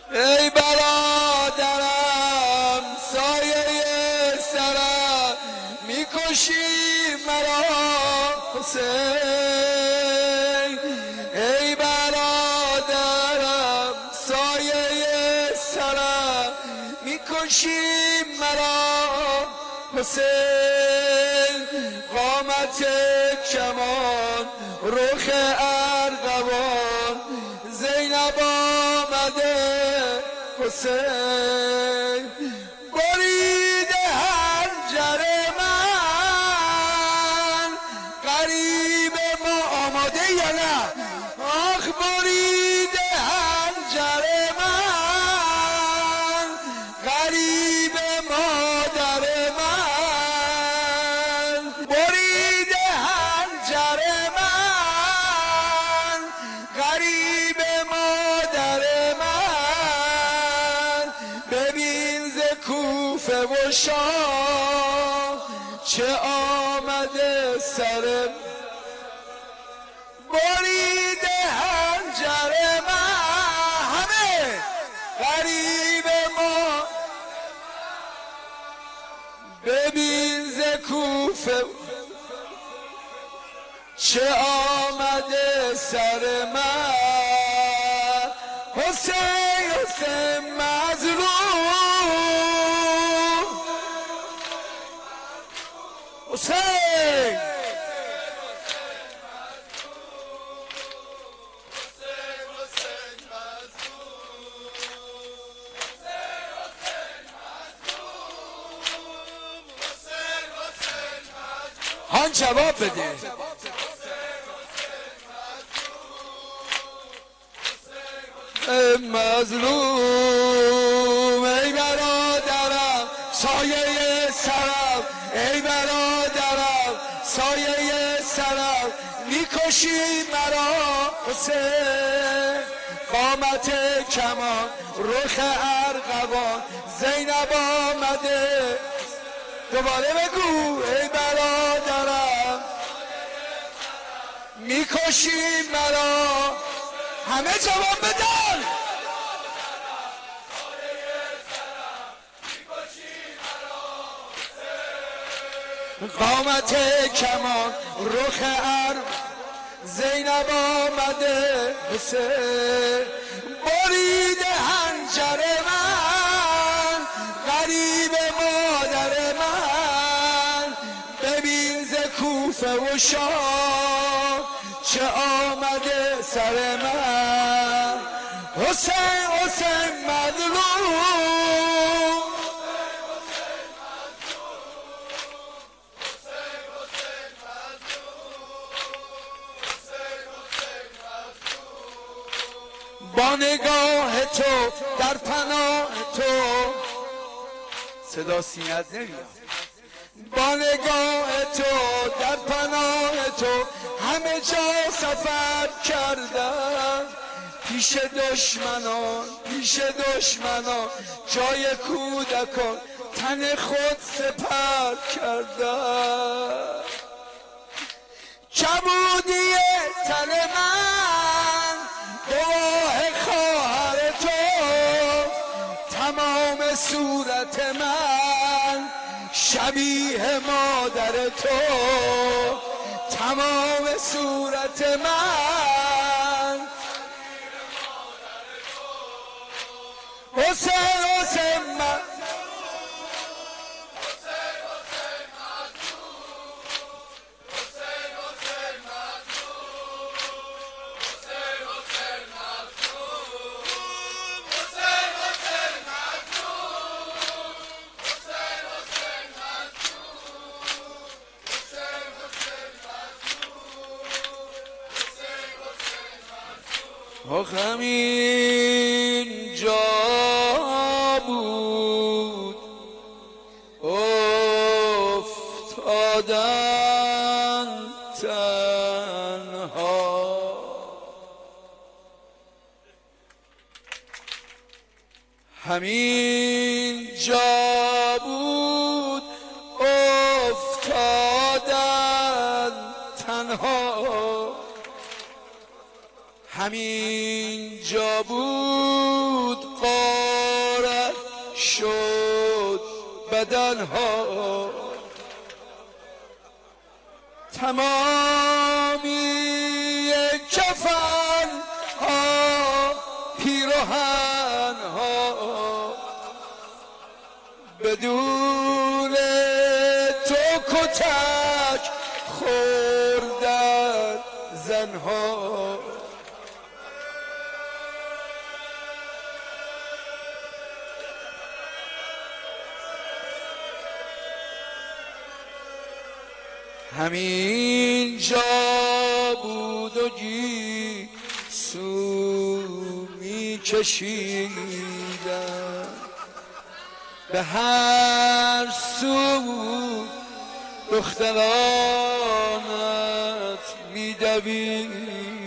ای برادرم سایه سرم میکشی مرا حسین. ای برادرم سایه سرم میکشی مرا حسین. قامت کمان رخ ارغوان زینب آمده حسین. برید حنجر من قریب ما آماده یا نه؟ آخ برید حنجر من قریب مادر من. برید حنجر من قریب مادر من. ببین ز کوفه و شام چه آمده سر. برید حنجر من همه قریب ما. ببین ز کوفه چه آمده سر من. حسین حسین مظلوم حسین. هان جواب بده. مظلوم ای برادرم سایه سرم. ای برادرم سایه سرم میکشی مرا حسین. قامت کمان رخ ارغوان زینب آمده. دوباره بگو ای برادرم میکشی مرا. همه جواب بدن. قامت کمان رخ زینب آمده حسین. برید حنجر من قریب مادر من. ببین ز کوفه و شام چه آمده سر من. حسین حسین مظلوم. با نگاه تو در پناه تو صدا سینت نمیاد. با نگاه تو در پناه تو همه جا سفر کردم. پیش دشمنان جای کودکان تن خود سپر کردم. کبودی تن من گواه خواهر تو. تمام صورت من شبیه مادر تو. تمام صورت من حسین حسین من. همین جا بود افتادن تنها. همین جا بود افتادن تنها. همین جا بود شد بدنها، تمامی کفن ها پیراهن ها بدون تو کتک خوردن زنها. همین جا بود و گیسو می کشیدم، به هر سو دخترانت می دویدم.